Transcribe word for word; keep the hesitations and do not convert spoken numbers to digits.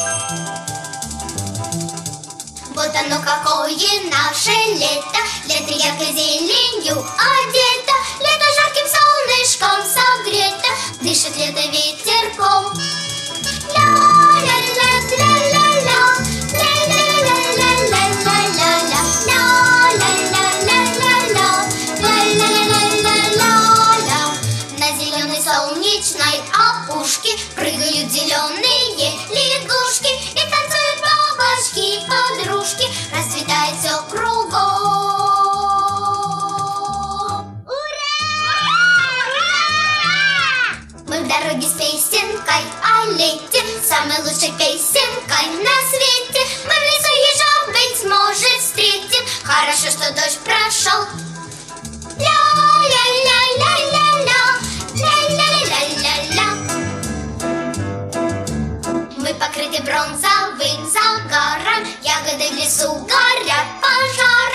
Вот оно какое наше лето, лето яркой зеленью одето, лето жарким солнышком согрето, дышит лето ветерком. Ля-ля-ля-ля-ля-ля, ля-ля-ля-ля-ля-ля-ля, ля-ля-ля-ля-ля-ля, ля-ля-ля-ля-ля-ля. На зеленой солнечной опушке прыгают зеленые лягушки и танцуют бабочки, подружки, расцветает все кругом. Ура! Мы в дороге с песенкой о лете, самой лучшей песенкой на свете. Мы в лесу ежа, быть может, встретим. Хорошо, что дождь прошел. Ля-ля-ля-ля-ля-ля, ля-ля-ля-ля-ля. Мы покрыты бронзовым загаром, ягоды в лесу горят пожаром.